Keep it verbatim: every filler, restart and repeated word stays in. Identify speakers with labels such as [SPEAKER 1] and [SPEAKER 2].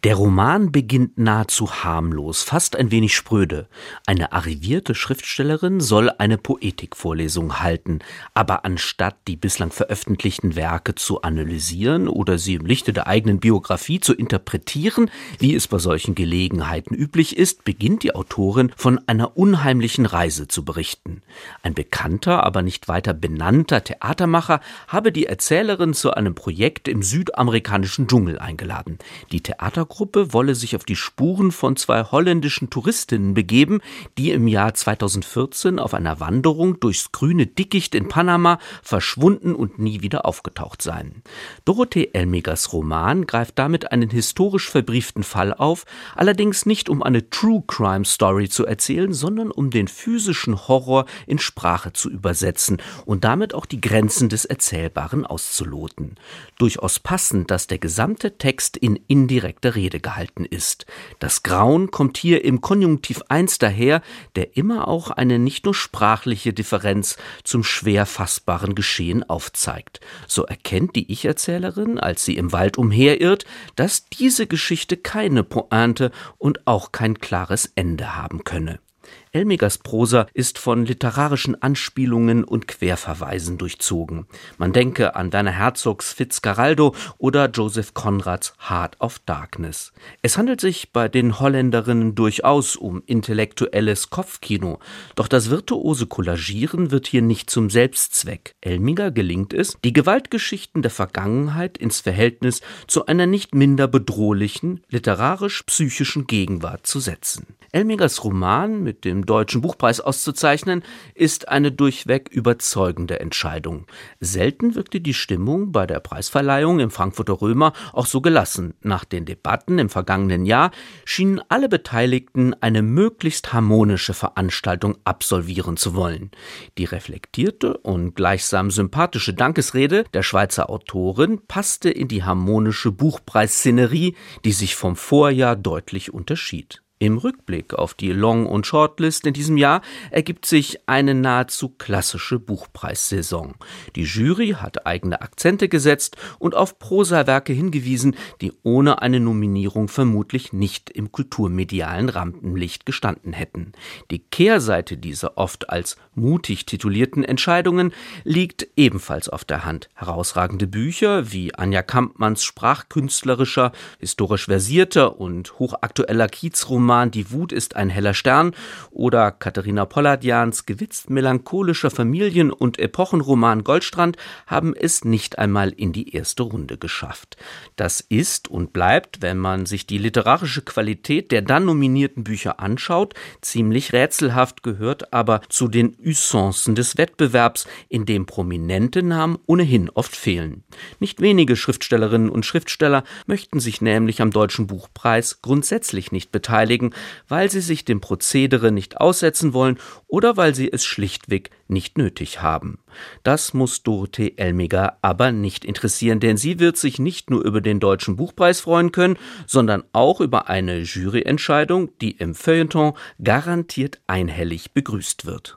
[SPEAKER 1] Der Roman beginnt nahezu harmlos, fast ein wenig spröde. Eine arrivierte Schriftstellerin soll eine Poetikvorlesung halten, aber anstatt die bislang veröffentlichten Werke zu analysieren oder sie im Lichte der eigenen Biografie zu interpretieren, wie es bei solchen Gelegenheiten üblich ist, beginnt die Autorin von einer unheimlichen Reise zu berichten. Ein bekannter, aber nicht weiter benannter Theatermacher habe die Erzählerin zu einem Projekt im südamerikanischen Dschungel eingeladen. Die Theatergruppe wolle sich auf die Spuren von zwei holländischen Touristinnen begeben, die im Jahr zweitausendvierzehn auf einer Wanderung durchs grüne Dickicht in Panama verschwunden und nie wieder aufgetaucht seien. Dorothee Elmegers Roman greift damit einen historisch verbrieften Fall auf, allerdings nicht um eine True-Crime-Story zu erzählen, sondern um den physischen Horror in Sprache zu übersetzen und damit auch die Grenzen des Erzählbaren auszuloten. Durchaus passend, dass der gesamte Text in indirekter Rede gehalten ist. Das Grauen kommt hier im Konjunktiv eins daher, der immer auch eine nicht nur sprachliche Differenz zum schwer fassbaren Geschehen aufzeigt. So erkennt die Ich-Erzählerin, als sie im Wald umherirrt, dass diese Geschichte keine Pointe und auch kein klares Ende haben könne. Elmegers Prosa ist von literarischen Anspielungen und Querverweisen durchzogen. Man denke an Werner Herzogs Fitzcarraldo oder Joseph Conrads Heart of Darkness. Es handelt sich bei den Holländerinnen durchaus um intellektuelles Kopfkino, doch das virtuose Collagieren wird hier nicht zum Selbstzweck. Elmeger gelingt es, die Gewaltgeschichten der Vergangenheit ins Verhältnis zu einer nicht minder bedrohlichen, literarisch-psychischen Gegenwart zu setzen. Elmegers Roman, mit dem Deutschen Buchpreis auszuzeichnen, ist eine durchweg überzeugende Entscheidung. Selten wirkte die Stimmung bei der Preisverleihung im Frankfurter Römer auch so gelassen. Nach den Debatten im vergangenen Jahr schienen alle Beteiligten eine möglichst harmonische Veranstaltung absolvieren zu wollen. Die reflektierte und gleichsam sympathische Dankesrede der Schweizer Autorin passte in die harmonische Buchpreisszenerie, die sich vom Vorjahr deutlich unterschied. Im Rückblick auf die Long- und Shortlist in diesem Jahr ergibt sich eine nahezu klassische Buchpreissaison. Die Jury hat eigene Akzente gesetzt und auf Prosawerke hingewiesen, die ohne eine Nominierung vermutlich nicht im kulturmedialen Rampenlicht gestanden hätten. Die Kehrseite dieser oft als mutig titulierten Entscheidungen liegt ebenfalls auf der Hand. Herausragende Bücher wie Anja Kampmanns sprachkünstlerischer, historisch versierter und hochaktueller Kiezroman Die Wut ist ein heller Stern oder Katharina Polladjans gewitzt melancholischer Familien- und Epochenroman Goldstrand haben es nicht einmal in die erste Runde geschafft. Das ist und bleibt, wenn man sich die literarische Qualität der dann nominierten Bücher anschaut, ziemlich rätselhaft, gehört aber zu den Usancen des Wettbewerbs, in dem prominente Namen ohnehin oft fehlen. Nicht wenige Schriftstellerinnen und Schriftsteller möchten sich nämlich am Deutschen Buchpreis grundsätzlich nicht beteiligen, weil sie sich dem Prozedere nicht aussetzen wollen oder weil sie es schlichtweg nicht nötig haben. Das muss Dorothee Elmeger aber nicht interessieren, denn sie wird sich nicht nur über den Deutschen Buchpreis freuen können, sondern auch über eine Juryentscheidung, die im Feuilleton garantiert einhellig begrüßt wird.